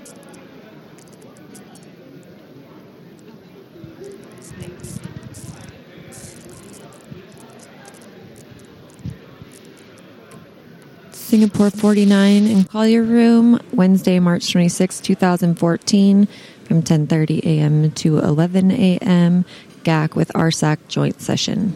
Singapore 49 in Collier Room, Wednesday, March 26, 2014, from 10:30 a.m. to 11 a.m. GAC with RSAC joint session.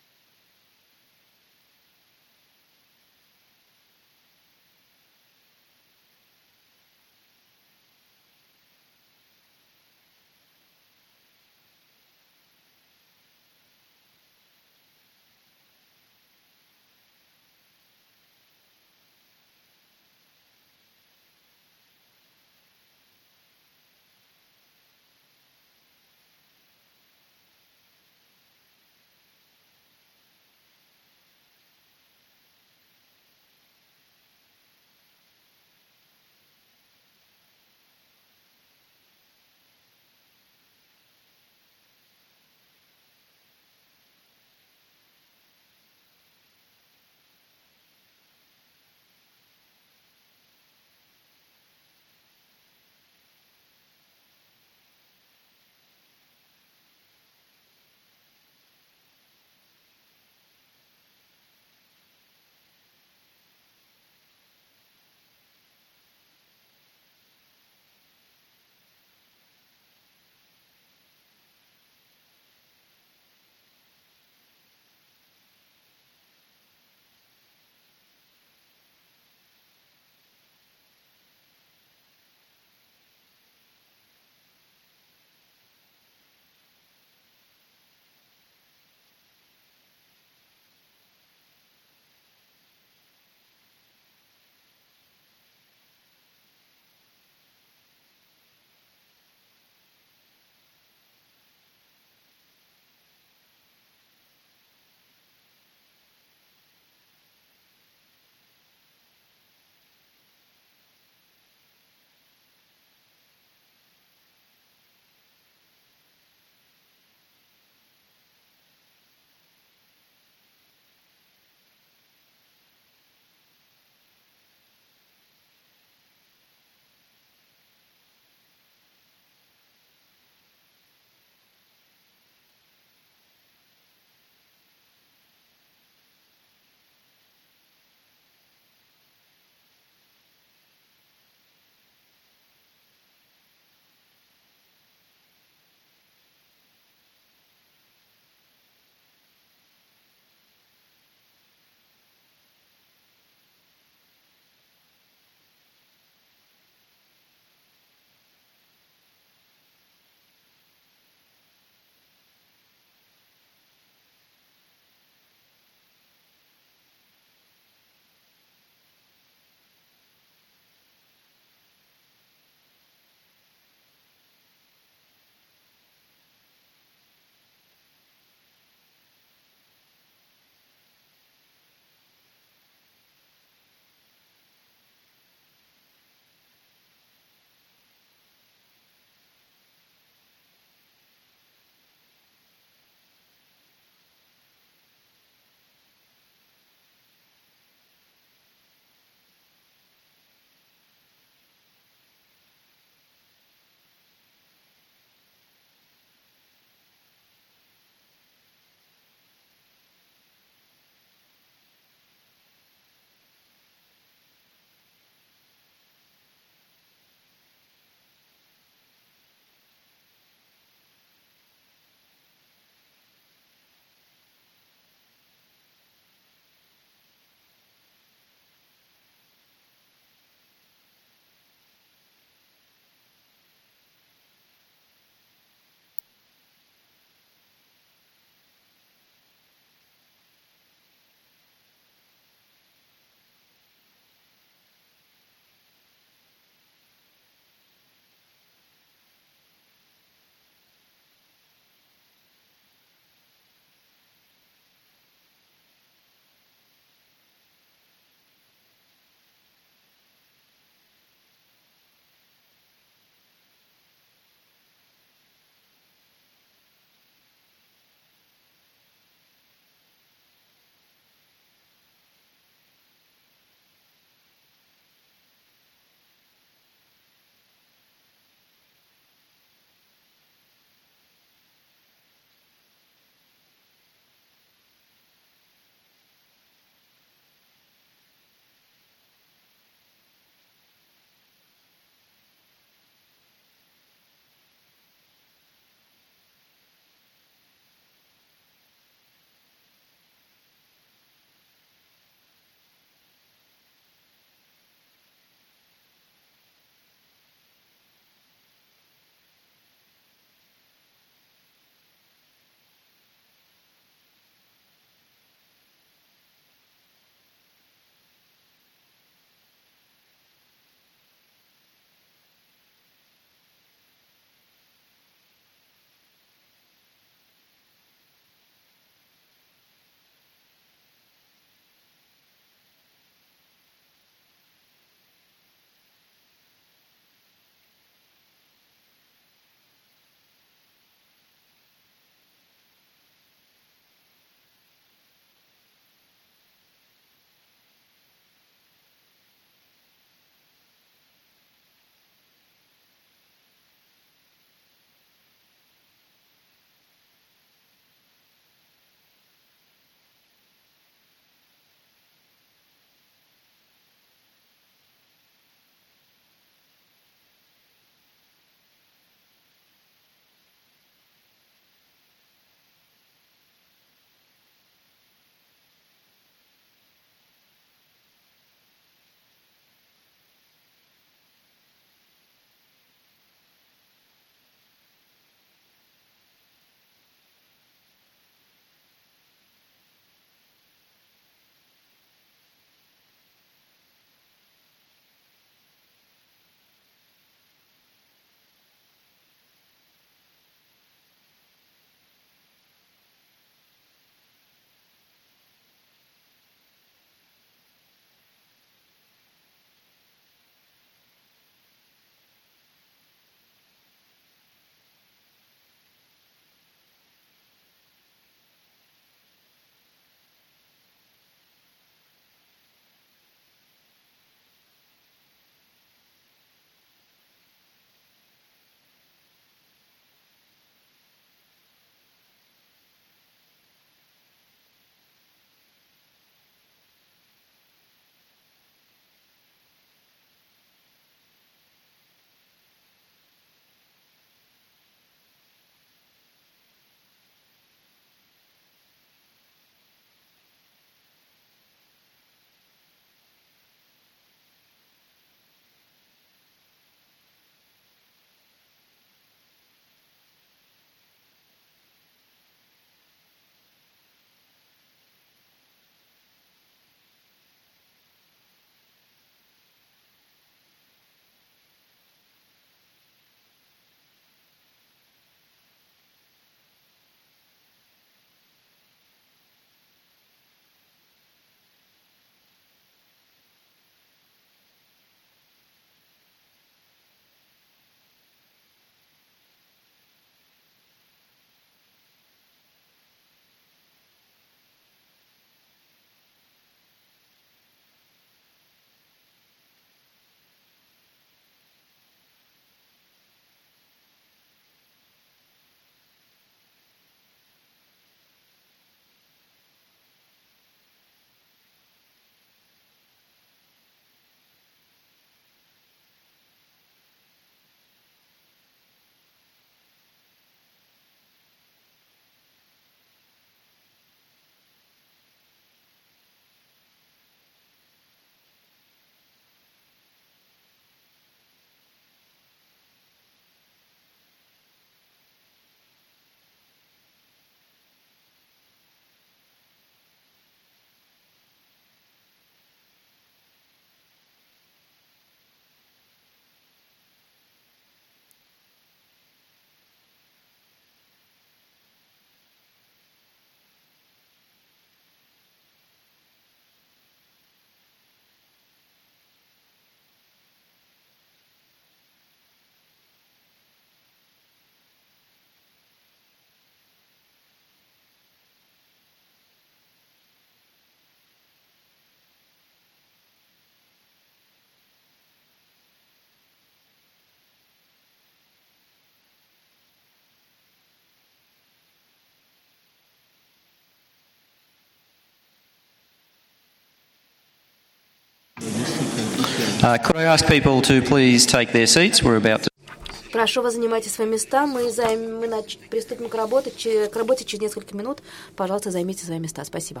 Could I ask people to please take their seats? We're about to... Прошу вас, занимайте свои места. Мы приступим к работе через несколько минут. Пожалуйста, займите свои места. Спасибо.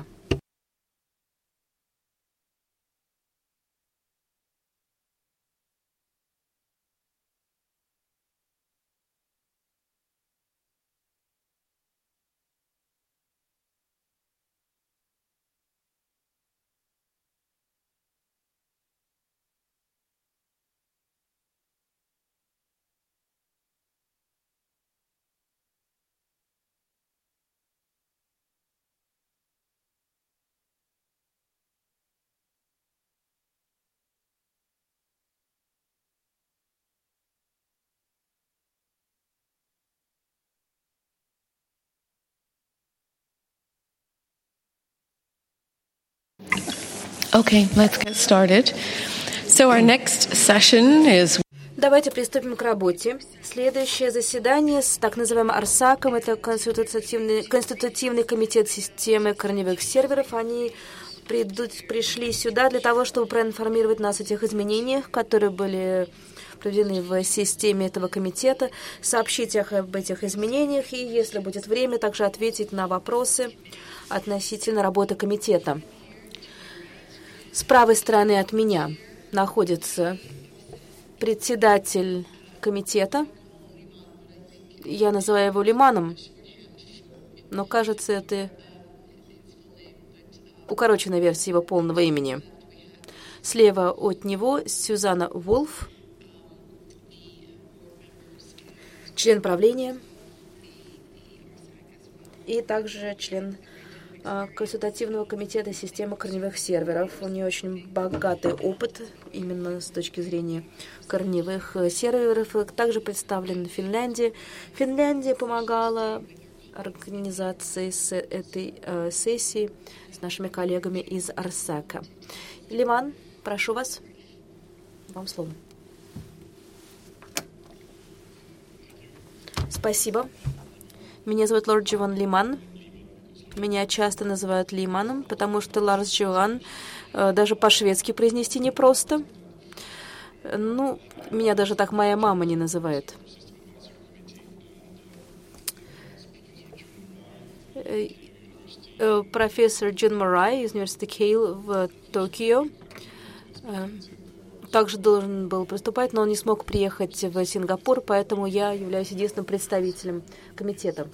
Okay, let's get started. So our next session is... Давайте приступим к работе. Следующее заседание с так называемым АРСАКом, это конститутивный комитет системы корневых серверов. Они пришли сюда для того, чтобы проинформировать нас о тех изменениях, которые были проведены в системе этого комитета, сообщить об этих изменениях и, если будет время, также ответить на вопросы относительно работы комитета. С правой стороны от меня находится председатель комитета. Я называю его Лиманом, но, кажется, это укороченная версия его полного имени. Слева от него Сюзанна Вулф, член правления и также член консультативного комитета системы корневых серверов. У нее очень богатый опыт именно с точки зрения корневых серверов. Также представлен Финляндия. Финляндия помогала организации с этой сессии с нашими коллегами из АРСАКа. Лиман, прошу вас. Вам слово. Спасибо. Меня зовут лорд Джован Лиман. Меня часто называют Лиманом, потому что Ларс Джоан даже по-шведски произнести непросто. Ну, меня даже так моя мама не называет. Профессор Джон Мурай из университета Кейл в Токио также должен был приступать, но он не смог приехать в Сингапур, поэтому я являюсь единственным представителем комитета.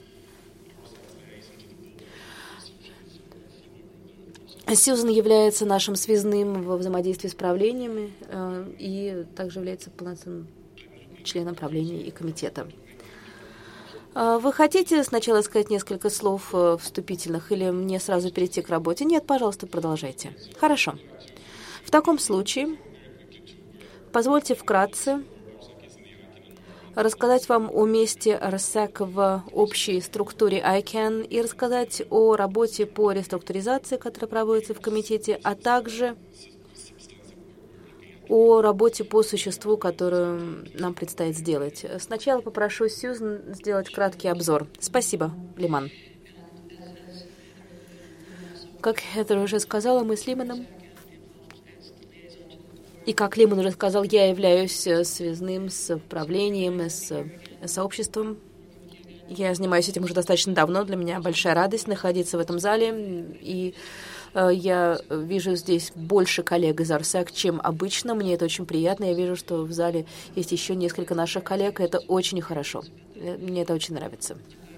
Сьюзан является нашим связным во взаимодействии с правлениями и также является полноценным членом правления и комитета. Вы хотите сначала сказать несколько слов вступительных или мне сразу перейти к работе? Нет, пожалуйста, продолжайте. Хорошо. В таком случае позвольте вкратце рассказать вам о месте АРСАК в общей структуре ICANN и рассказать о работе по реструктуризации, которая проводится в комитете, а также о работе по существу, которую нам предстоит сделать. Сначала попрошу Сьюзан сделать краткий обзор. Спасибо, Лиман. Как Хедер уже сказала, мы с Лиманом. И как Лиман уже сказал, я являюсь связным с правлением, с сообществом. Я занимаюсь этим уже достаточно давно. Для меня большая радость находиться в этом зале. И я вижу здесь больше коллег из АРСАК, чем обычно. Мне это очень приятно. Я вижу, что в зале есть еще несколько наших коллег. Это очень хорошо. Мне это очень нравится.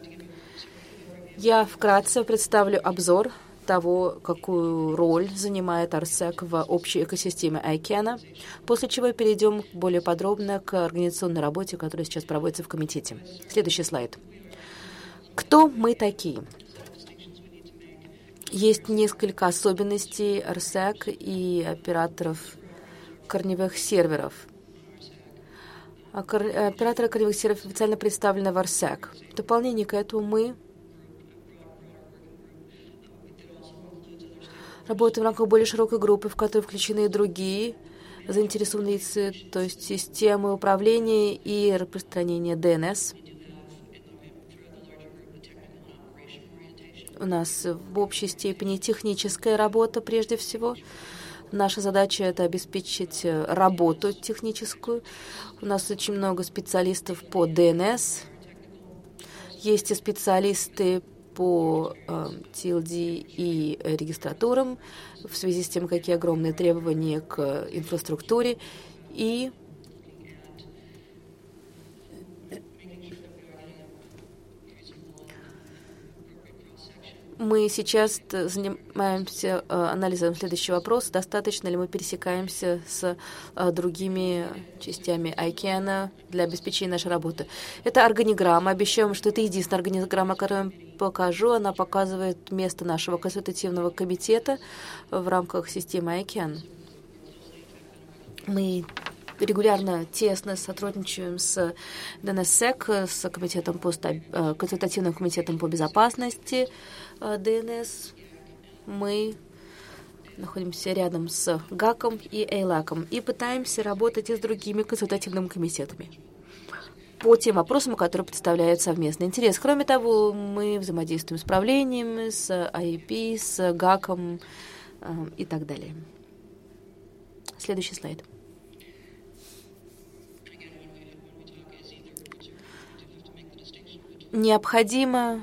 Я вкратце представлю обзор того, какую роль занимает АРСАК в общей экосистеме ICANN, после чего перейдем более подробно к организационной работе, которая сейчас проводится в комитете. Следующий слайд. Кто мы такие? Есть несколько особенностей АРСАК и операторов корневых серверов. Операторы корневых серверов официально представлены в АРСАК. В дополнение к этому мы работаем в рамках более широкой группы, в которой включены и другие заинтересованные лица, то есть системы управления и распространения DNS. У нас в общей степени техническая работа прежде всего. Наша задача — это обеспечить работу техническую. У нас очень много специалистов по DNS. Есть и специалисты по TLD и регистратурам в связи с тем, какие огромные требования к инфраструктуре. И мы сейчас занимаемся анализом следующего вопроса. Достаточно ли мы пересекаемся с другими частями ICANN для обеспечения нашей работы? Это органиграмма. Обещаем, что это единственная органиграмма, которую я покажу. Она показывает место нашего консультативного комитета в рамках системы ICANN. Мы регулярно тесно сотрудничаем с DNSSEC, с комитетом консультативным комитетом по безопасности DNS. Мы находимся рядом с ГАКом и EILAC и пытаемся работать и с другими консультативными комитетами по тем вопросам, которые представляют совместный интерес. Кроме того, мы взаимодействуем с правлением, с IEP, с ГАКом и так далее. Следующий слайд. Необходимо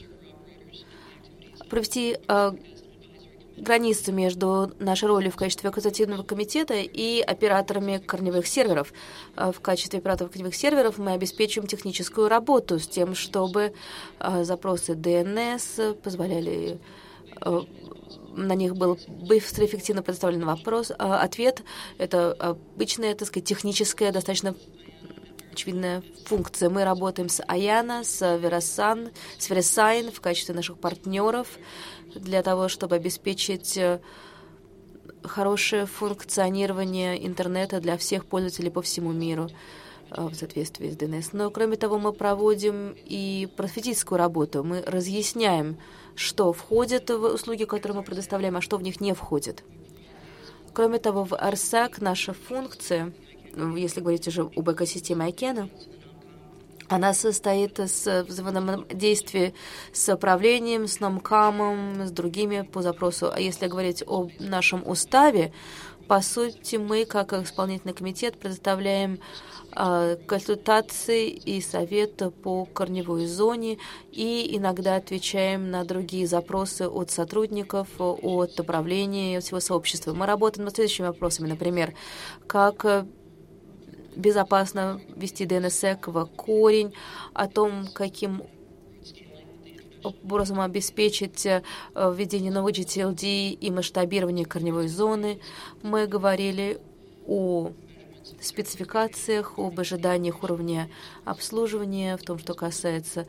провести границу между нашей ролью в качестве консультативного комитета и операторами корневых серверов. В качестве операторов корневых серверов мы обеспечиваем техническую работу с тем, чтобы запросы DNS позволяли, на них был быстро и эффективно предоставлен ответ. Это обычная, так сказать, техническая, достаточно очевидная функция. Мы работаем с Аяна, с Verisign в качестве наших партнеров для того, чтобы обеспечить хорошее функционирование интернета для всех пользователей по всему миру в соответствии с DNS. Но, кроме того, мы проводим и просветительскую работу. Мы разъясняем, что входит в услуги, которые мы предоставляем, а что в них не входит. Кроме того, в RSAC наша функция, если говорить уже об экосистеме ICANN, она состоит из взаимодействия с правлением, с NOMCAM, с другими по запросу. А если говорить о нашем уставе, по сути, мы, как исполнительный комитет, предоставляем консультации и совет по корневой зоне и иногда отвечаем на другие запросы от сотрудников, от управления, от всего сообщества. Мы работаем над следующими вопросами, например, как безопасно ввести DNSSEC в корень, о том, каким образом обеспечить введение новых GTLD и масштабирование корневой зоны. Мы говорили о спецификациях, об ожиданиях уровня обслуживания, в том, что касается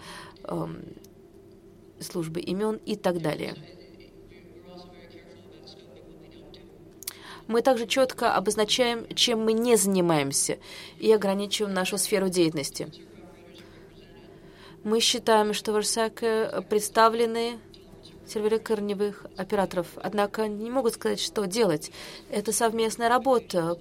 службы имен и так далее. Мы также четко обозначаем, чем мы не занимаемся, и ограничиваем нашу сферу деятельности. Мы считаем, что в RSAC представлены серверы корневых операторов, однако не могут сказать, что делать. Это совместная работа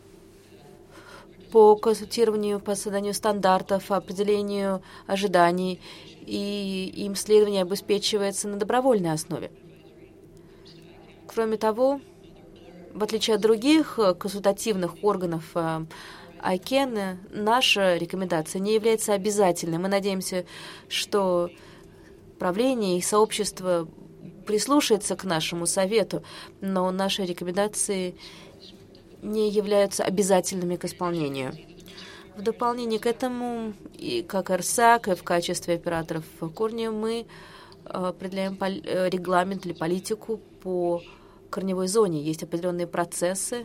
по консультированию, по созданию стандартов, определению ожиданий, и им следование обеспечивается на добровольной основе. Кроме того, в отличие от других консультативных органов ICANN, наша рекомендация не является обязательной. Мы надеемся, что правление и сообщество прислушается к нашему совету, но наши рекомендации не являются обязательными к исполнению. В дополнение к этому, и как RSAC, и в качестве операторов корня, мы определяем регламент или политику по корневой зоне. Есть определенные процессы.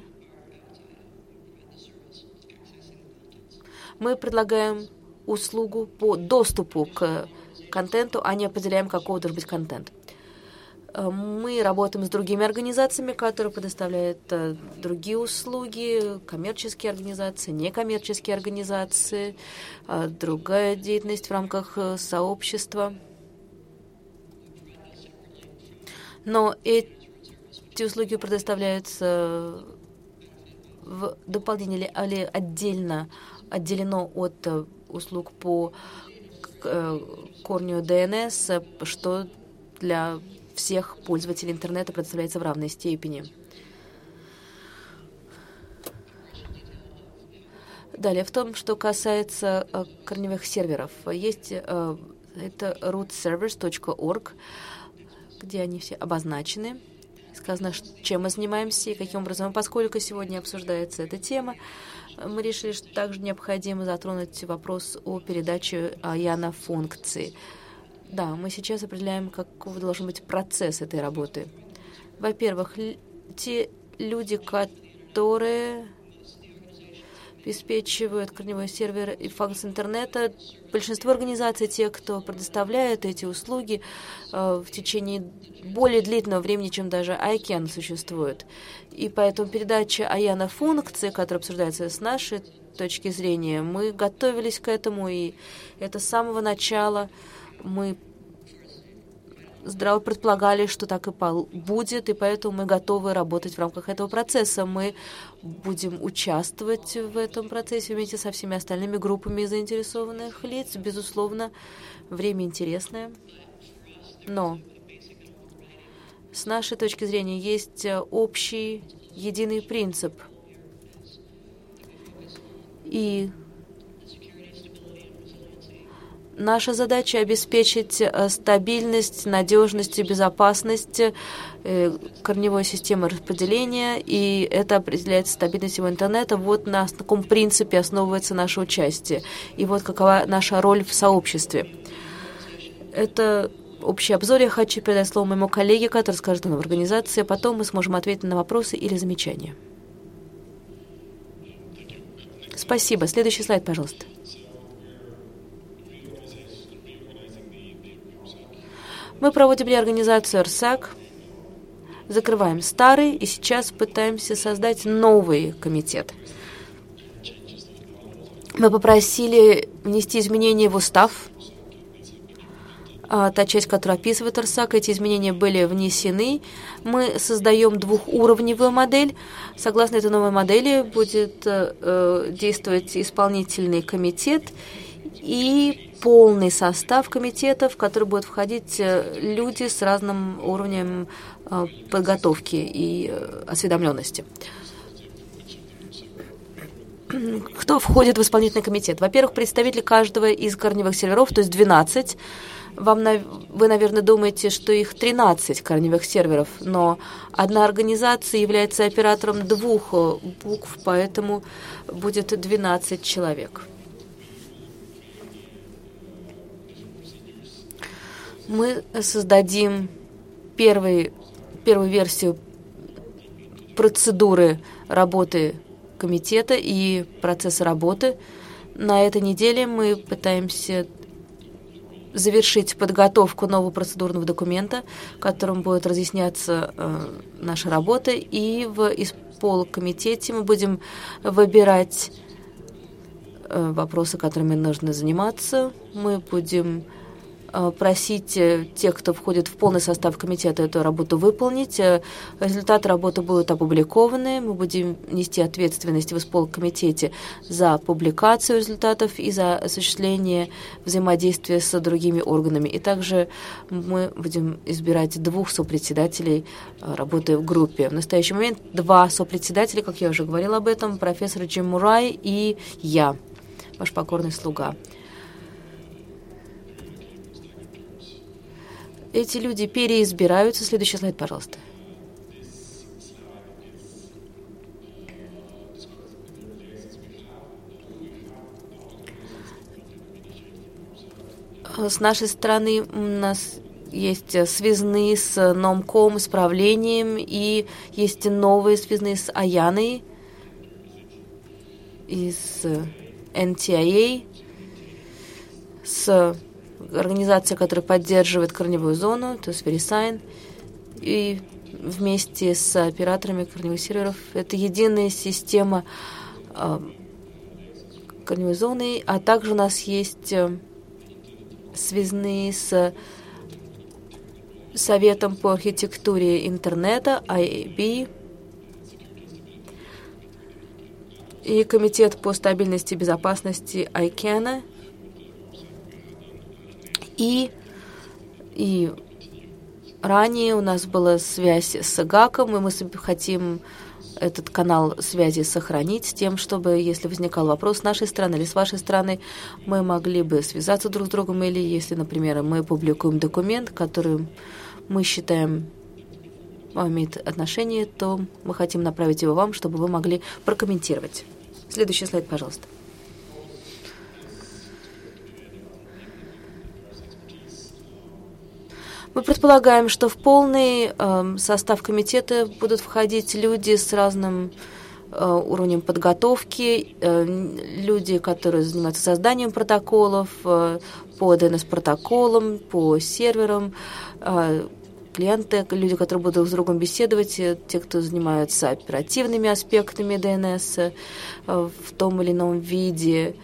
Мы предлагаем услугу по доступу к контенту, а не определяем, какого должен быть контент. Мы работаем с другими организациями, которые предоставляют другие услуги, коммерческие организации, некоммерческие организации, другая деятельность в рамках сообщества. Но эти услуги предоставляются в дополнение или отделено от услуг по корню DNS, что для всех пользователей интернета предоставляется в равной степени. Далее, в том, что касается корневых серверов, есть это rootservers.org, где они все обозначены. Сказано, чем мы занимаемся и каким образом. Поскольку сегодня обсуждается эта тема, мы решили, что также необходимо затронуть вопрос о передаче IANA функции. Да, мы сейчас определяем, каков должен быть процесс этой работы. Во-первых, те люди, которые обеспечивают корневой сервер и функции интернета, большинство организаций, те, кто предоставляет эти услуги в течение более длительного времени, чем даже ICANN существует. И поэтому передача IANA функции, которая обсуждается с нашей точки зрения, мы готовились к этому, и это с самого начала мы здраво предполагали, что так и будет, и поэтому мы готовы работать в рамках этого процесса. Мы будем участвовать в этом процессе вместе со всеми остальными группами заинтересованных лиц. Безусловно, время интересное. Но с нашей точки зрения есть общий, единый принцип. И наша задача — обеспечить стабильность, надежность и безопасность корневой системы распределения, и это определяет стабильность его интернета. Вот на таком принципе основывается наше участие. И вот какова наша роль в сообществе. Это общий обзор. Я хочу передать слово моему коллеге, который скажет нам в организации, а потом мы сможем ответить на вопросы или замечания. Спасибо. Следующий слайд, пожалуйста. Мы проводим реорганизацию РСАК, закрываем старый и сейчас пытаемся создать новый комитет. Мы попросили внести изменения в устав. Та часть, которая описывает РСАК, эти изменения были внесены. Мы создаем двухуровневую модель. Согласно этой новой модели будет действовать исполнительный комитет и полный состав комитета, в который будут входить люди с разным уровнем подготовки и осведомленности. Кто входит в исполнительный комитет? Во-первых, представители каждого из корневых серверов, то есть 12. Вы, наверное, думаете, что их 13 корневых серверов, но одна организация является оператором двух букв, поэтому будет 12 человек. Мы создадим первую версию процедуры работы комитета и процесса работы. На этой неделе мы пытаемся завершить подготовку нового процедурного документа, в котором будет разъясняться наша работа, и в исполкомитете мы будем выбирать вопросы, которыми нужно заниматься. Мы будем просить тех, кто входит в полный состав комитета, эту работу выполнить. Результаты работы будут опубликованы. Мы будем нести ответственность в исполкомитете за публикацию результатов и за осуществление взаимодействия с другими органами. И также мы будем избирать 2 сопредседателей, работая в группе. В настоящий момент 2 сопредседателя, как я уже говорила об этом, профессор Джим Мурай и я, ваш покорный слуга. Эти люди переизбираются. Следующий слайд, пожалуйста. С нашей стороны у нас есть связные с Номком, с правлением, и есть новые связные с Аяной и с NTIA, с организация, которая поддерживает корневую зону, то есть VeriSign, и вместе с операторами корневых серверов. Это единая система корневой зоны, а также у нас есть связные с Советом по архитектуре интернета, IAB, и Комитет по стабильности и безопасности ICANN. И ранее у нас была связь с ГАКом, и мы хотим этот канал связи сохранить, с тем, чтобы, если возникал вопрос с нашей стороны или с вашей стороны, мы могли бы связаться друг с другом, или если, например, мы публикуем документ, который мы считаем имеет отношение, то мы хотим направить его вам, чтобы вы могли прокомментировать. Следующий слайд, пожалуйста. Мы предполагаем, что в полный состав комитета будут входить люди с разным уровнем подготовки, люди, которые занимаются созданием протоколов, по DNS-протоколам, по серверам, клиенты, люди, которые будут друг с другом беседовать, те, кто занимаются оперативными аспектами DNS в том или ином виде.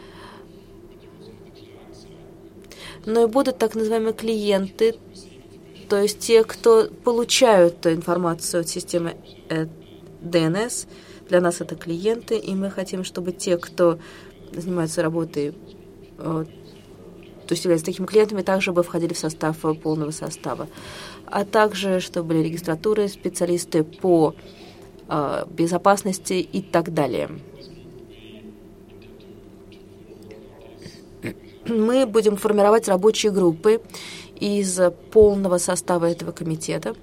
Но и будут так называемые клиенты, то есть те, кто получают информацию от системы DNS. Для нас это клиенты, и мы хотим, чтобы те, кто занимается работой, то есть являются такими клиентами, также бы входили в состав полного состава. А также, чтобы были регистратуры, специалисты по безопасности и так далее. Мы будем формировать рабочие группы из полного состава этого комитета.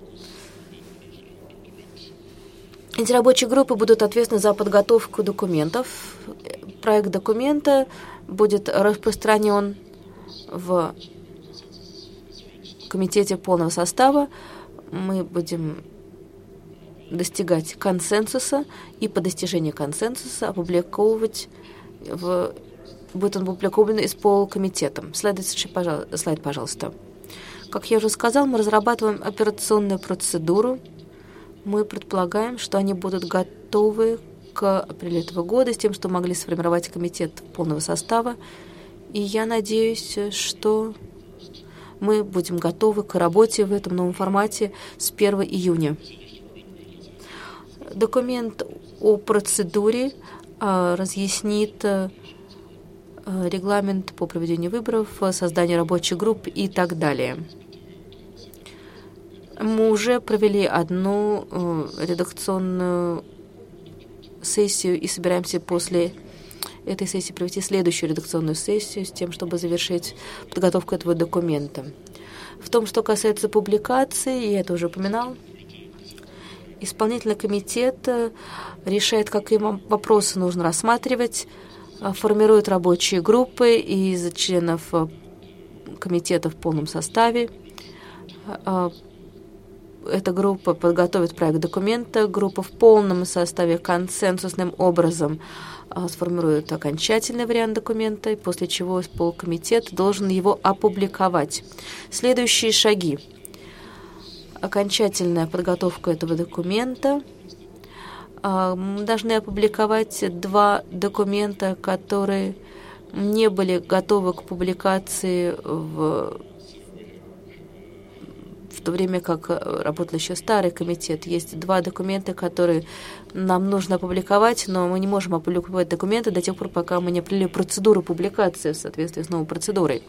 Эти рабочие группы будут ответственны за подготовку документов. Проект документа будет распространен в комитете полного состава. Мы будем достигать консенсуса и по достижении консенсуса опубликовывать будет он опубликован и с полкомитетом. Следующий слайд, пожалуйста. Как я уже сказал, мы разрабатываем операционную процедуру. Мы предполагаем, что они будут готовы к апрелю этого года, с тем, что могли сформировать комитет полного состава. И я надеюсь, что мы будем готовы к работе в этом новом формате с 1 июня. Документ о процедуре разъяснит регламент по проведению выборов, создание рабочих групп и так далее. Мы уже провели одну редакционную сессию и собираемся после этой сессии провести следующую редакционную сессию с тем, чтобы завершить подготовку этого документа. В том, что касается публикации, я это уже упоминал, исполнительный комитет решает, какие вопросы нужно рассматривать, формирует рабочие группы из членов комитета в полном составе. Эта группа подготовит проект документа, группа в полном составе консенсусным образом сформирует окончательный вариант документа, после чего полкомитет должен его опубликовать. Следующие шаги. Окончательная подготовка этого документа. Мы должны опубликовать 2 документа, которые не были готовы к публикации в то время как работал еще старый комитет. Есть 2 документа, которые нам нужно опубликовать, но мы не можем опубликовать документы до тех пор, пока мы не определили процедуру публикации в соответствии с новой процедурой.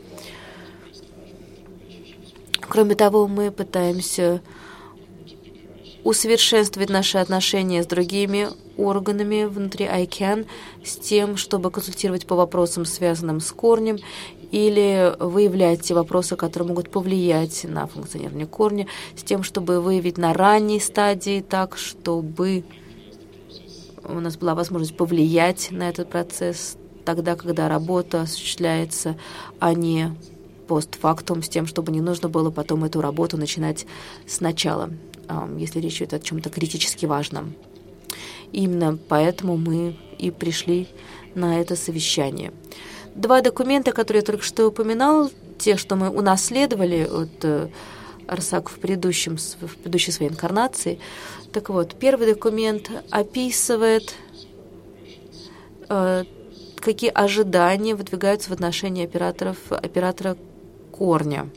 Кроме того, мы пытаемся усовершенствовать наши отношения с другими органами внутри ICANN с тем, чтобы консультировать по вопросам, связанным с корнем, или выявлять те вопросы, которые могут повлиять на функционирование корня, с тем, чтобы выявить на ранней стадии так, чтобы у нас была возможность повлиять на этот процесс тогда, когда работа осуществляется, а не постфактум, с тем, чтобы не нужно было потом эту работу начинать сначала, если речь идет о чем-то критически важном. Именно поэтому мы и пришли на это совещание. 2 документа, которые я только что упоминал, те, что мы унаследовали от РСАК в предыдущей своей инкарнации. Так вот, первый документ описывает, какие ожидания выдвигаются в отношении оператора корня.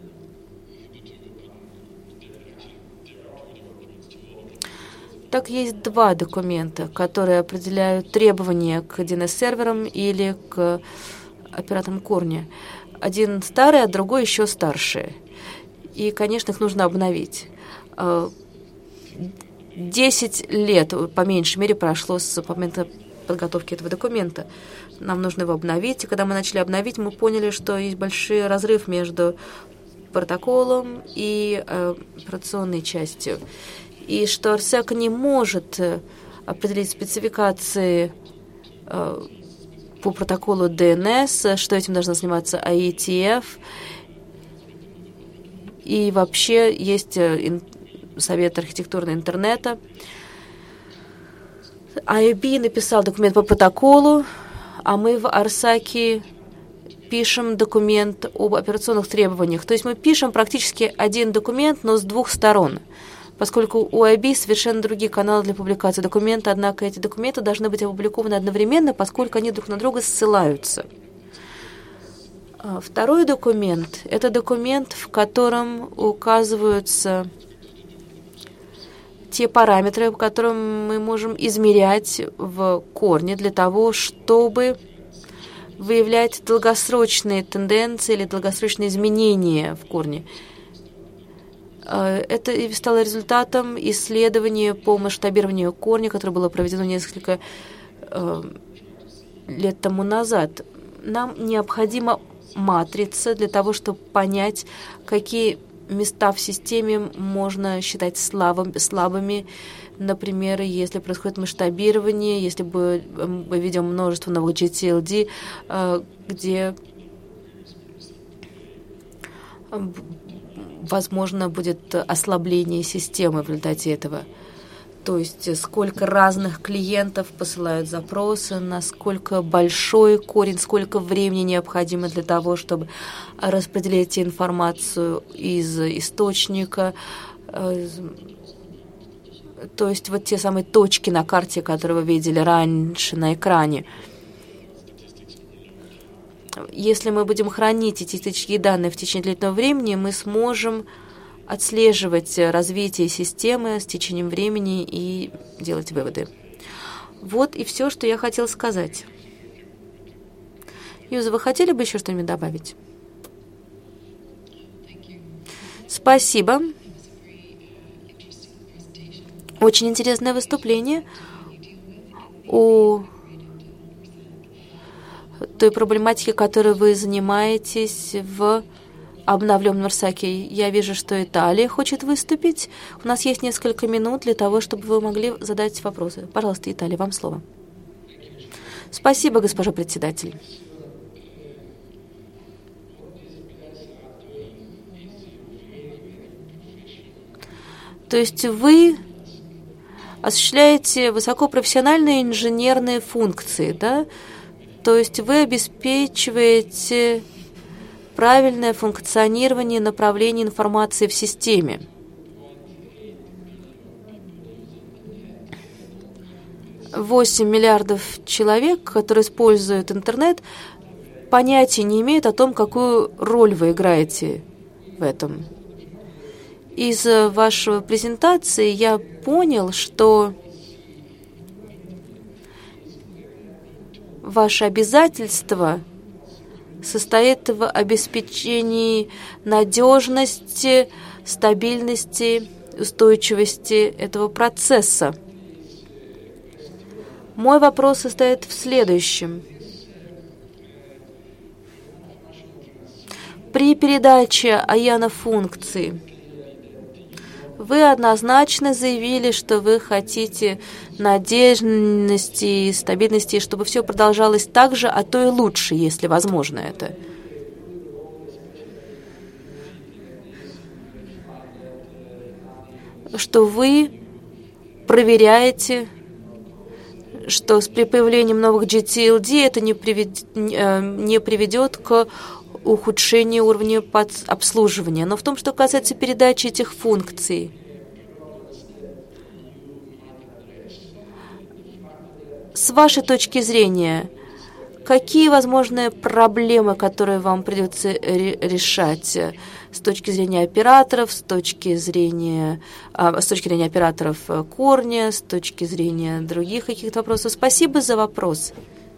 Так, есть 2 документа, которые определяют требования к DNS-серверам или к операторам корня. Один старый, а другой еще старше. И, конечно, их нужно обновить. 10 лет, по меньшей мере, прошло с момента подготовки этого документа. Нам нужно его обновить. И когда мы начали обновить, мы поняли, что есть большой разрыв между протоколом и операционной частью. И что RSEC не может определить спецификации по протоколу DNS, что этим должна заниматься IETF. И вообще есть Совет архитектуры интернета. IAB написал документ по протоколу, а мы в RSAC пишем документ об операционных требованиях. То есть мы пишем практически один документ, но с двух сторон, поскольку у IAB совершенно другие каналы для публикации документа, однако эти документы должны быть опубликованы одновременно, поскольку они друг на друга ссылаются. Второй документ – это документ, в котором указываются те параметры, по которым мы можем измерять в корне для того, чтобы выявлять долгосрочные тенденции или долгосрочные изменения в корне. Это стало результатом исследования по масштабированию корня, которое было проведено несколько лет тому назад. Нам необходима матрица для того, чтобы понять, какие места в системе можно считать слабыми. Например, если происходит масштабирование, если мы ведем множество новых GTLD, где возможно будет ослабление системы в результате этого. То есть сколько разных клиентов посылают запросы, насколько большой корень, сколько времени необходимо для того, чтобы распределить информацию из источника. То есть вот те самые точки на карте, которые вы видели раньше на экране. Если мы будем хранить эти точки данные в течение длительного времени, мы сможем отслеживать развитие системы с течением времени и делать выводы. Вот и все, что я хотела сказать. Юза, вы хотели бы еще что-нибудь добавить? Спасибо. Очень интересное выступление о той проблематике, которой вы занимаетесь в обновленном RSAC. Я вижу, что Италия хочет выступить. У нас есть несколько минут для того, чтобы вы могли задать вопросы. Пожалуйста, Италия, вам слово. Спасибо, госпожа председатель. То есть вы осуществляете высокопрофессиональные инженерные функции, да? То есть вы обеспечиваете правильное функционирование и направление информации в системе. $8 миллиардов человек, которые используют интернет, понятия не имеют о том, какую роль вы играете в этом. Из вашей презентации я понял, что ваше обязательство состоит в обеспечении надежности, стабильности, устойчивости этого процесса. Мой вопрос состоит в следующем. При передаче АЯНа функции вы однозначно заявили, что вы хотите надежности и стабильности, чтобы все продолжалось так же, а то и лучше, если возможно это. Что вы проверяете, что при появлении новых GTLD это не приведет к ухудшению уровня обслуживания. Но в том, что касается передачи этих функций, с вашей точки зрения, какие возможные проблемы, которые вам придется решать с точки зрения операторов, с точки зрения операторов корня, с точки зрения других каких-то вопросов? Спасибо за вопрос,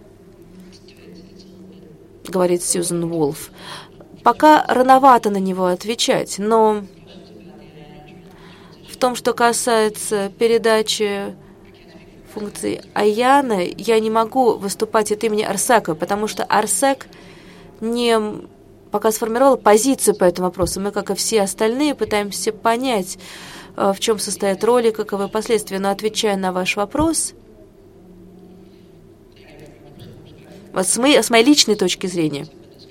говорит Сьюзен Уолф. Пока рановато на него отвечать, но в том, что касается передачи функции Аяны, я не могу выступать от имени Арсака, потому что Арсак не пока сформировал позицию по этому вопросу. Мы, как и все остальные, пытаемся понять, в чем состоит роль и каковы последствия. Но отвечая на ваш вопрос, вот с моей личной точки зрения,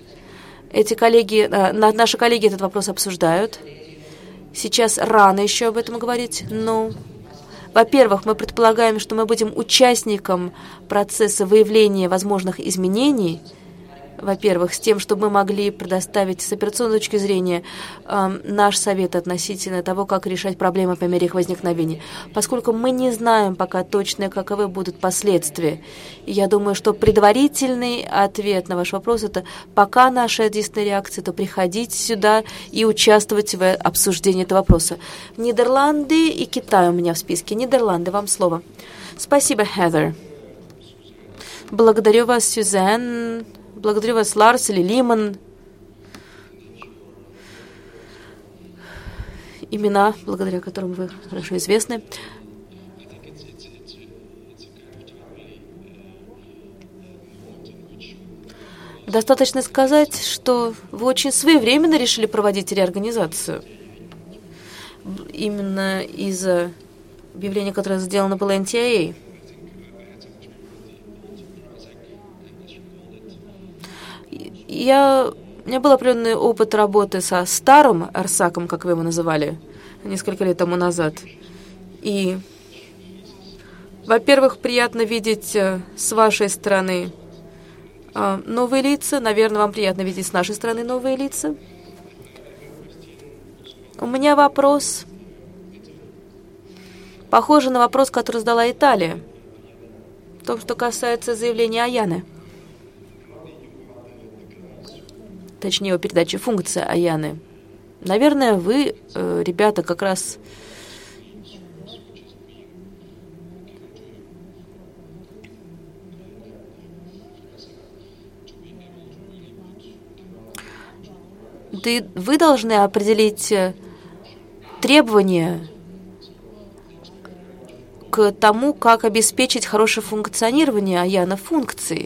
наши коллеги этот вопрос обсуждают. Сейчас рано еще об этом говорить, но, во-первых, мы предполагаем, что мы будем участником процесса выявления возможных изменений, во-первых, с тем, чтобы мы могли предоставить с операционной точки зрения наш совет относительно того, как решать проблемы по мере их возникновения. Поскольку мы не знаем пока точно, каковы будут последствия. И я думаю, что предварительный ответ на ваш вопрос – это пока наша единственная реакция, то приходить сюда и участвовать в обсуждении этого вопроса. Нидерланды и Китай у меня в списке. Нидерланды, вам слово. Спасибо, Heather. Благодарю вас, Сюзанн. Благодарю вас, Ларс или Лимон. Имена, благодаря которым вы хорошо известны. Достаточно сказать, что вы очень своевременно решили проводить реорганизацию. Именно из-за объявления, которое сделано было NTIA. У меня был определенный опыт работы со старым Арсаком, как вы его называли, несколько лет тому назад. И, во-первых, приятно видеть с вашей стороны новые лица. Наверное, вам приятно видеть с нашей стороны новые лица. У меня вопрос, похожий на вопрос, который задала Италия, в том, что касается заявления Аяны. Точнее, его передачи функции Аяны. Наверное, вы, ребята, как раз вы должны определить требования к тому, как обеспечить хорошее функционирование Аяна функции.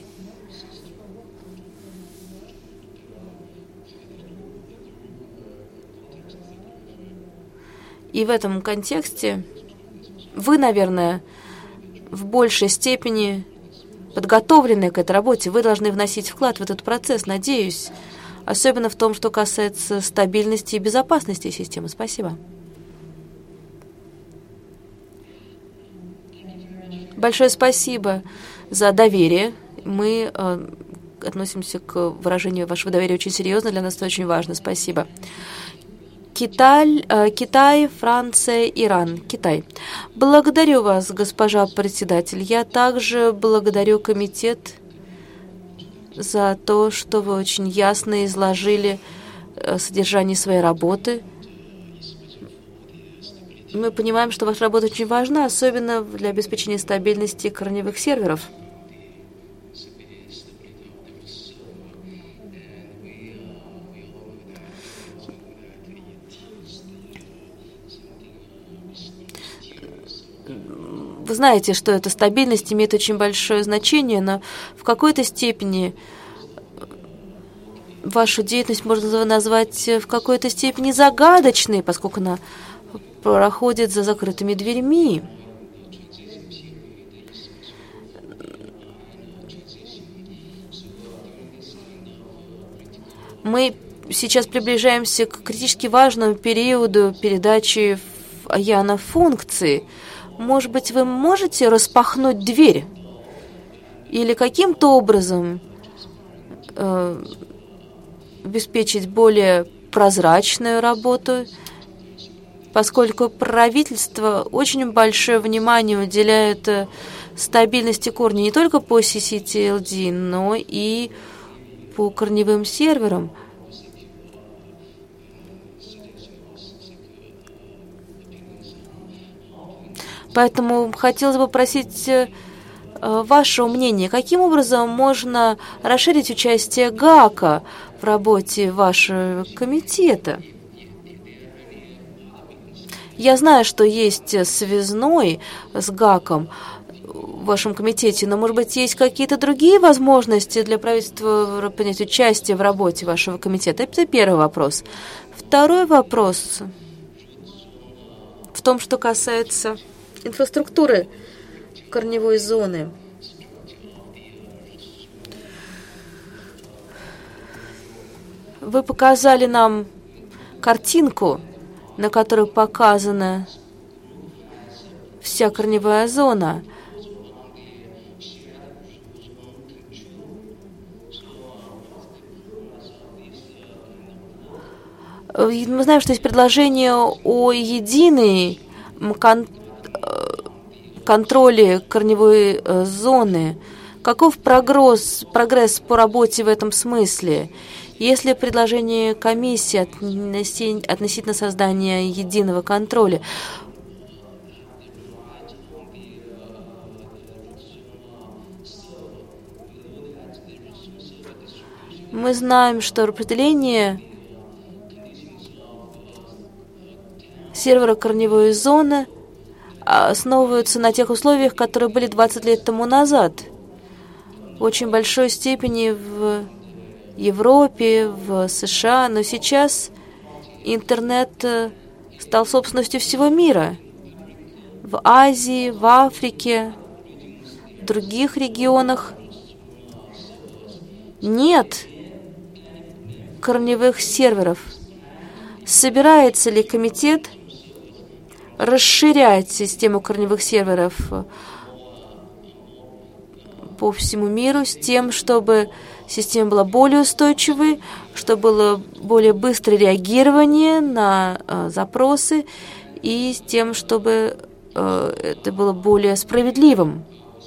И в этом контексте вы, наверное, в большей степени подготовлены к этой работе. Вы должны вносить вклад в этот процесс, надеюсь. Особенно в том, что касается стабильности и безопасности системы. Спасибо. Большое спасибо за доверие. Мы относимся к выражению вашего доверия очень серьезно. Для нас это очень важно. Спасибо. Китай, Франция, Иран. Китай. Благодарю вас, госпожа председатель. Я также благодарю комитет за то, что вы очень ясно изложили содержание своей работы. Мы понимаем, что ваша работа очень важна, особенно для обеспечения стабильности корневых серверов. Вы знаете, что эта стабильность имеет очень большое значение, но в какой-то степени вашу деятельность можно назвать в какой-то степени загадочной, поскольку она проходит за закрытыми дверьми. Мы сейчас приближаемся к критически важному периоду передачи Аяна функции. Может быть, вы можете распахнуть дверь? Или каким-то образом обеспечить более прозрачную работу, поскольку правительство очень большое внимание уделяет стабильности корня не только по ccTLD, но и по корневым серверам. Поэтому хотелось бы просить вашего мнения, каким образом можно расширить участие ГАКа в работе вашего комитета? Я знаю, что есть связной с ГАКом в вашем комитете, но, может быть, есть какие-то другие возможности для правительства принять участие в работе вашего комитета? Это первый вопрос. Второй вопрос в том, что касается инфраструктуры корневой зоны. Вы показали нам картинку, на которой показана вся корневая зона. Мы знаем, что есть предложение о единой контроле корневой зоны. Каков прогресс по работе в этом смысле? Есть ли предложение комиссии относительно создания единого контроля? Мы знаем, что определение сервера корневой зоны основываются на тех условиях, которые были 20 лет тому назад. В очень большой степени в Европе, в США, но сейчас интернет стал собственностью всего мира. В Азии, в Африке, в других регионах нет корневых серверов. Собирается ли комитет расширять систему корневых серверов по всему миру с тем, чтобы система была более устойчивой, чтобы было более быстрое реагирование на запросы и с тем, чтобы это было более справедливым?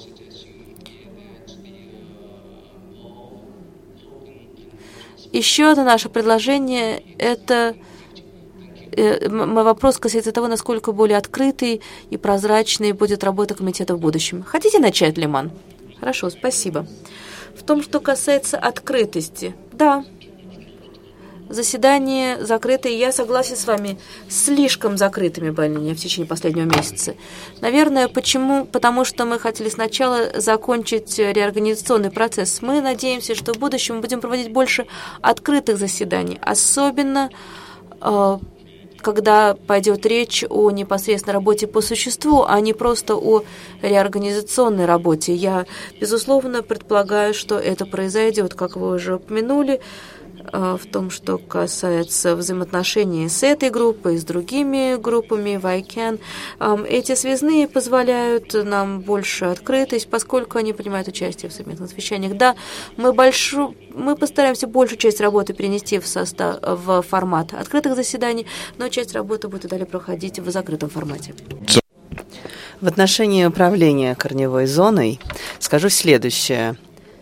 Еще одно наше предложение – это мой вопрос касается того, насколько более открытой и прозрачной будет работа комитета в будущем. Хотите начать, Лиман? Хорошо, спасибо. В том, что касается открытости. Да, заседания закрытые, я согласен с вами, слишком закрытыми были они в течение последнего месяца. Наверное, почему? Потому что мы хотели сначала закончить реорганизационный процесс. Мы надеемся, что в будущем мы будем проводить больше открытых заседаний, особенно когда пойдет речь о непосредственной работе по существу, а не просто о реорганизационной работе. Я, безусловно, предполагаю, что это произойдет, как вы уже упомянули, в том, что касается взаимоотношений с этой группой, с другими группами в ICANN. Эти связные позволяют нам больше открытость, поскольку они принимают участие в совместных совещаниях. Да, мы постараемся большую часть работы перенести в формат открытых заседаний, но часть работы будет и далее проходить в закрытом формате. В отношении управления корневой зоной скажу следующее.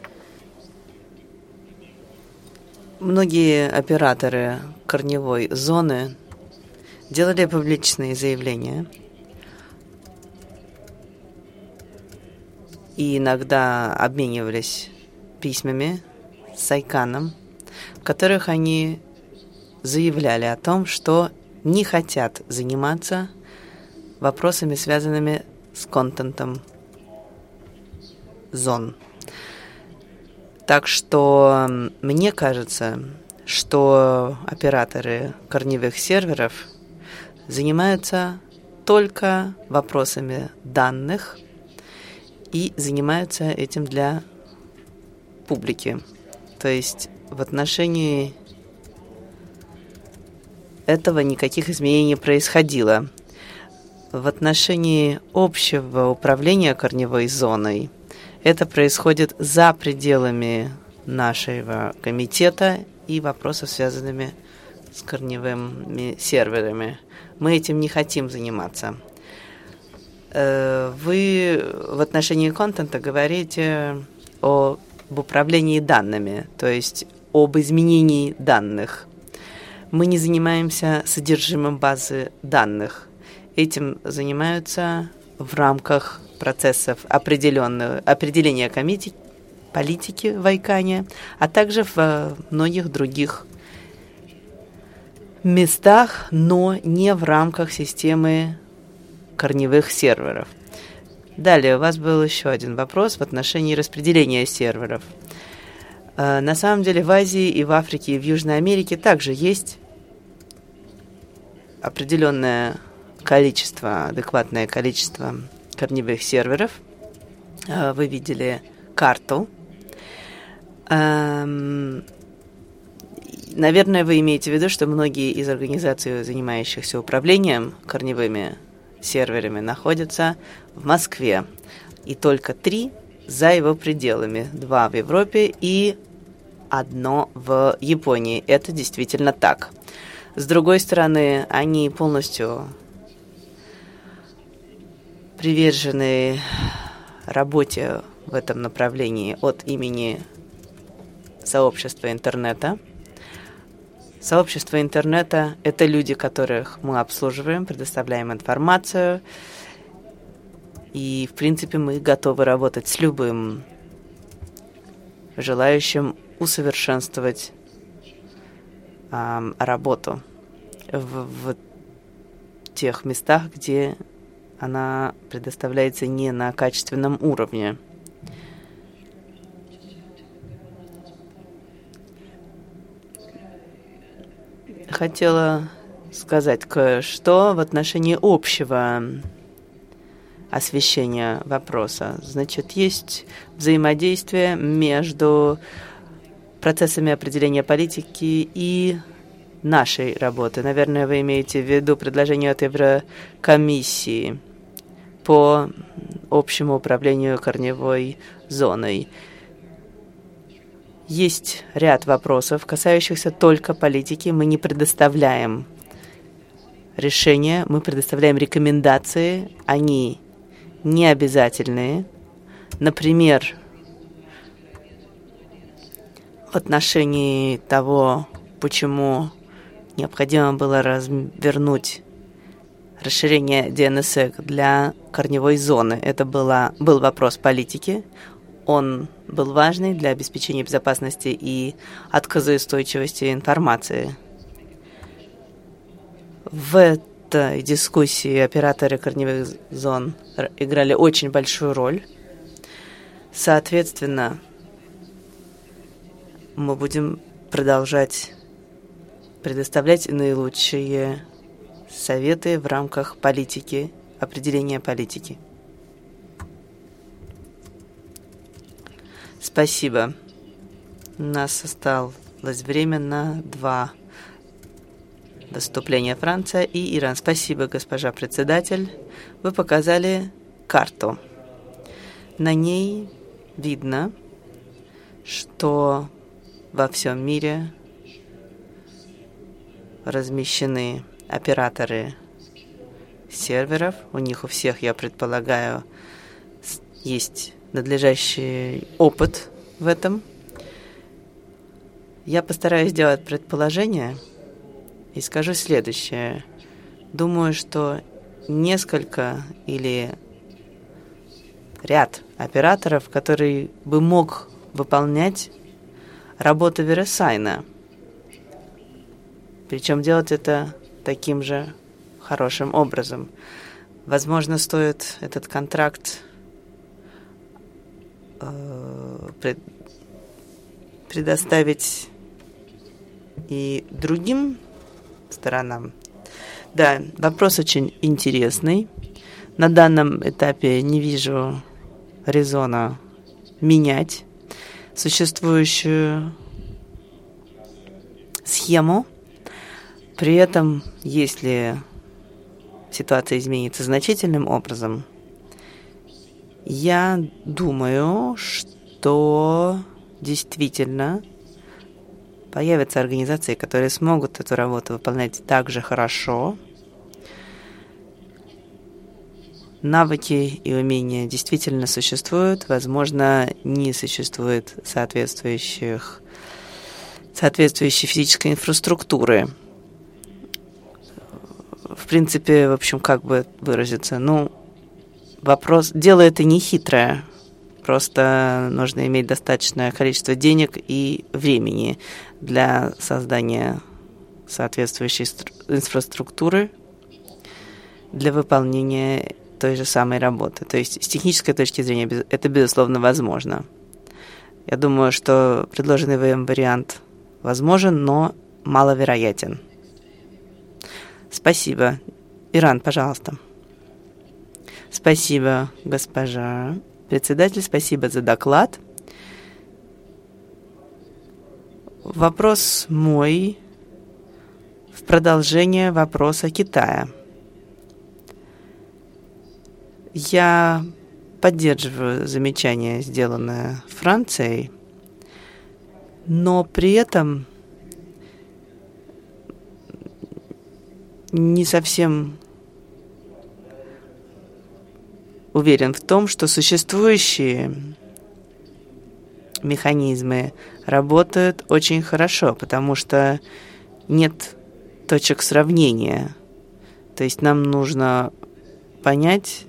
Многие операторы корневой зоны делали публичные заявления и иногда обменивались письмами с ICANN, в которых они заявляли о том, что не хотят заниматься вопросами, связанными с контентом зон. Так что мне кажется, что операторы корневых серверов занимаются только вопросами данных и занимаются этим для публики. То есть в отношении этого никаких изменений не происходило. В отношении общего управления корневой зоной это происходит за пределами нашего комитета и вопросов, связанными с корневыми серверами. Мы этим не хотим заниматься. Вы в отношении контента говорите об управлении данными, то есть об изменении данных. Мы не занимаемся содержимым базы данных. Этим занимаются в рамках процессов определения политики в ICANN, а также в многих других местах, но не в рамках системы корневых серверов. Далее у вас был еще один вопрос в отношении распределения серверов. На самом деле в Азии и в Африке, и в Южной Америке также есть определенное количество, адекватное количество корневых серверов. Вы видели карту. Наверное, вы имеете в виду, что многие из организаций, занимающихся управлением корневыми серверами, находятся в Москве. И только 3 за его пределами. 2 в Европе и 1 в Японии. Это действительно так. С другой стороны, они полностью привержены работе в этом направлении от имени сообщества интернета. Сообщество интернета – это люди, которых мы обслуживаем, предоставляем информацию. И, в принципе, мы готовы работать с любым желающим усовершенствовать работу в тех местах, где она предоставляется не на качественном уровне. Хотела сказать кое-что в отношении общего освещения вопроса. Значит, есть взаимодействие между процессами определения политики и нашей работы. Наверное, вы имеете в виду предложение от Еврокомиссии по общему управлению корневой зоной. Есть ряд вопросов, касающихся только политики. Мы не предоставляем решения, мы предоставляем рекомендации. Они не обязательные. Например, в отношении того, почему необходимо было развернуть расширение DNSSEC для корневой зоны. Это был вопрос политики. Он был важный для обеспечения безопасности и отказоустойчивости информации. В этой дискуссии операторы корневых зон играли очень большую роль. Соответственно, мы будем продолжать предоставлять наилучшие советы в рамках политики, определения политики. Спасибо. У нас осталось время на 2 выступления: Франция и Иран. Спасибо, госпожа председатель. Вы показали карту. На ней видно, что во всем мире размещены операторы серверов. У них у всех, я предполагаю, есть надлежащий опыт в этом. Я постараюсь сделать предположение и скажу следующее. Думаю, что несколько или ряд операторов, который бы мог выполнять работу VeriSign. Причем делать это таким же хорошим образом. Возможно, стоит этот контракт предоставить и другим сторонам. Да, вопрос очень интересный. На данном этапе не вижу резона менять существующую схему. При этом, если ситуация изменится значительным образом, я думаю, что действительно появятся организации, которые смогут эту работу выполнять так же хорошо. Навыки и умения действительно существуют. Возможно, не существует соответствующей физической инфраструктуры. В принципе, в общем, как бы выразиться? Дело это не хитрое. Просто нужно иметь достаточное количество денег и времени для создания соответствующей инфраструктуры для выполнения той же самой работы. То есть с технической точки зрения это, безусловно, возможно. Я думаю, что предложенный вам вариант возможен, но маловероятен. Спасибо. Иран, пожалуйста. Спасибо, госпожа председатель, спасибо за доклад. Вопрос мой в продолжение вопроса Китая. Я поддерживаю замечание, сделанное Францией, но при этом не совсем уверен в том, что существующие механизмы работают очень хорошо, потому что нет точек сравнения. То есть нам нужно понять,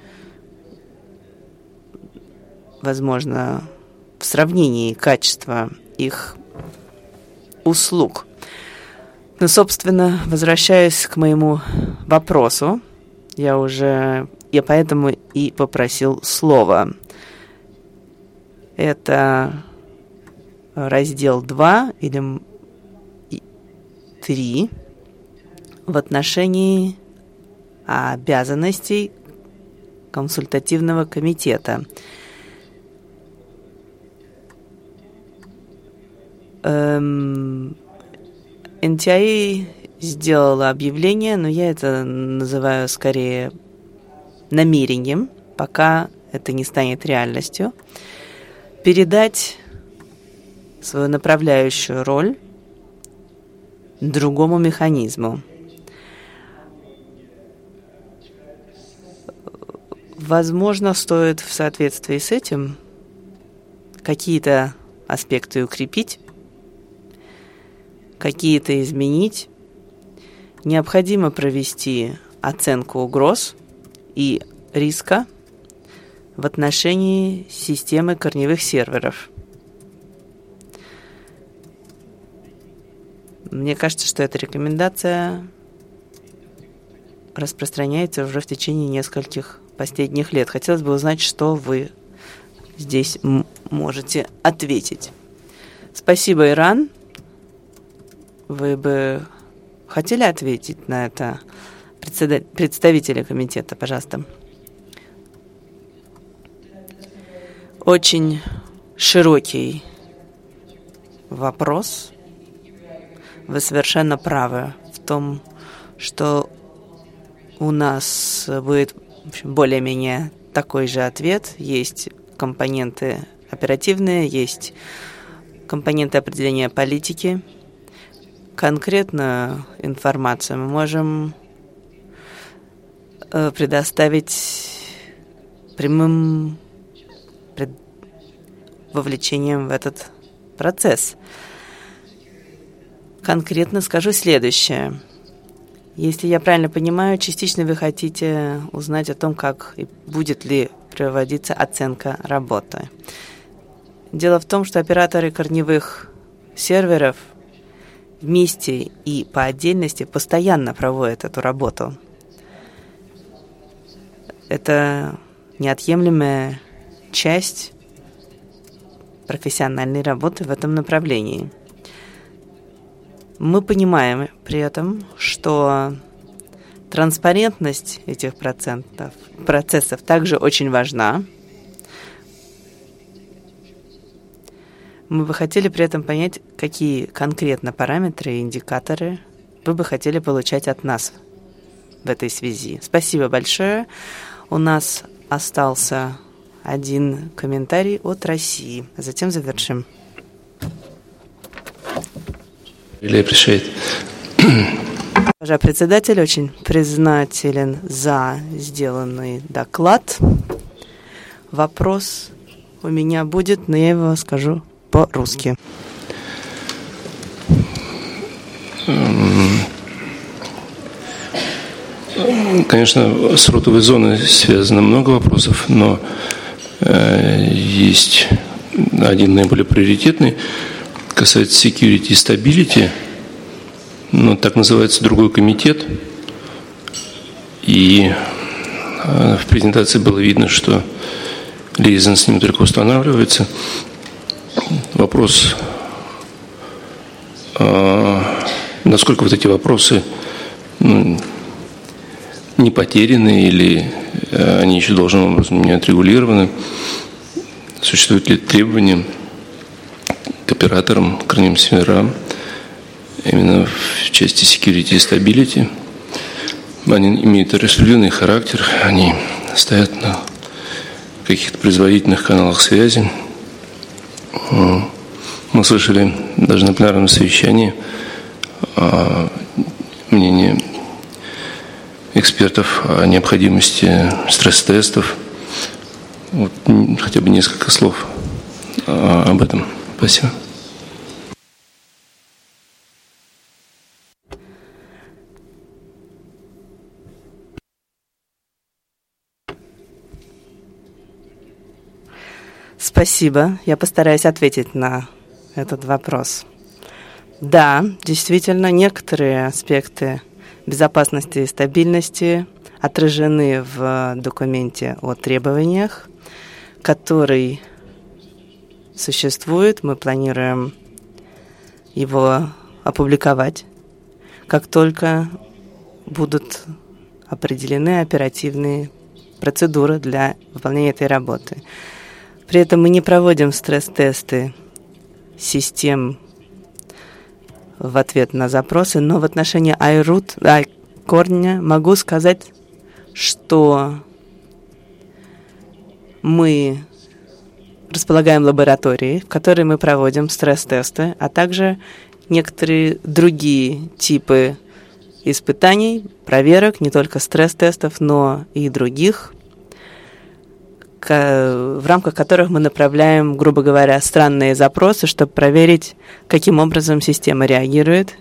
возможно, в сравнении качества их услуг. Но, собственно, возвращаясь к моему вопросу, я поэтому и попросил слова. Это раздел 2 или 3 в отношении обязанностей консультативного комитета. NTIA сделала объявление, но я это называю скорее намерением, пока это не станет реальностью, передать свою направляющую роль другому механизму. Возможно, стоит в соответствии с этим какие-то аспекты укрепить, какие-то изменить. Необходимо провести оценку угроз и риска в отношении системы корневых серверов. Мне кажется, что эта рекомендация распространяется уже в течение нескольких последних лет. Хотелось бы узнать, что вы здесь можете ответить. Спасибо, Иран. Вы бы хотели ответить на это? Представители комитета, пожалуйста. Очень широкий вопрос. Вы совершенно правы в том, что у нас будет более-менее такой же ответ. Есть компоненты оперативные, есть компоненты определения политики. Конкретную информацию мы можем предоставить прямым вовлечением в этот процесс. Конкретно скажу следующее. Если я правильно понимаю, частично вы хотите узнать о том, как и будет ли проводиться оценка работы. Дело в том, что операторы корневых серверов вместе и по отдельности постоянно проводят эту работу. Это неотъемлемая часть профессиональной работы в этом направлении. Мы понимаем при этом, что транспарентность этих процессов также очень важна. Мы бы хотели при этом понять, какие конкретно параметры и индикаторы вы бы хотели получать от нас в этой связи. Спасибо большое. У нас остался один комментарий от России. Затем завершим. Госпожа председатель, очень признателен за сделанный доклад. Вопрос у меня будет, но я его скажу по-русски. Конечно, с ротовой зоной связано много вопросов, но есть один наиболее приоритетный, касается security и stability. но так называется другой комитет. И в презентации было видно, что лизинг с ним только устанавливается. Вопрос, насколько вот эти вопросы не потеряны или они еще должным образом не отрегулированы, существуют ли требования к операторам, к крайним серверам, именно в части security и stability. Они имеют распределенный характер, они стоят на каких-то производительных каналах связи. Мы слышали даже на пленарном совещании мнение экспертов о необходимости стресс-тестов. Вот, хотя бы несколько слов об этом. Спасибо. Спасибо. Я постараюсь ответить на этот вопрос. Да, действительно, некоторые аспекты безопасности и стабильности отражены в документе о требованиях, который существует. Мы планируем его опубликовать, как только будут определены оперативные процедуры для выполнения этой работы. При этом мы не проводим стресс-тесты систем в ответ на запросы, но в отношении iRoot могу сказать, что мы располагаем лабораторией, в которой мы проводим стресс-тесты, а также некоторые другие типы испытаний, проверок, не только стресс-тестов, но и других, в рамках которых мы направляем, грубо говоря, странные запросы, чтобы проверить, каким образом система реагирует,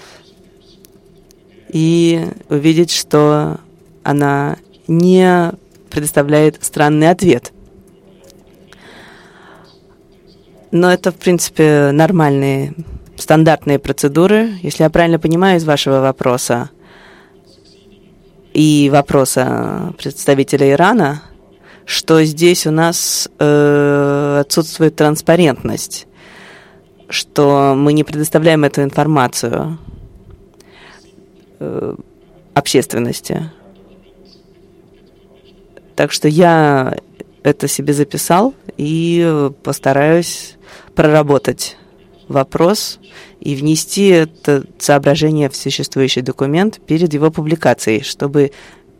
и увидеть, что она не предоставляет странный ответ. Но это, в принципе, нормальные, стандартные процедуры. Если я правильно понимаю из вашего вопроса и вопроса представителя Ирана, что здесь у нас отсутствует транспарентность, что мы не предоставляем эту информацию общественности. Так что я это себе записал и постараюсь проработать вопрос и внести это соображение в существующий документ перед его публикацией, чтобы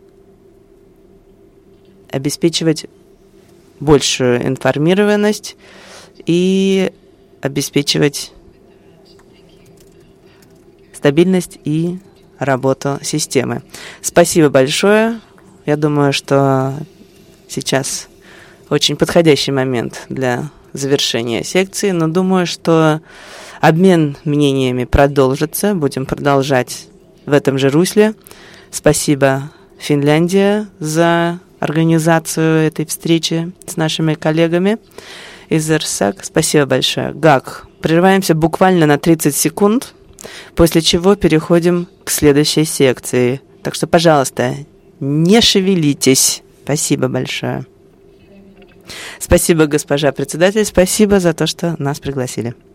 обеспечивать большую информированность и обеспечивать стабильность и работу системы. Спасибо большое. Я думаю, что сейчас очень подходящий момент для завершения секции, но думаю, что обмен мнениями продолжится. Будем продолжать в этом же русле. Спасибо, Финляндия, за организацию этой встречи с нашими коллегами из РСАК. Спасибо большое. ГАК. Прерываемся буквально на 30 секунд, после чего переходим к следующей секции. Так что, пожалуйста, не шевелитесь. Спасибо большое. Спасибо, госпожа председатель. Спасибо за то, что нас пригласили.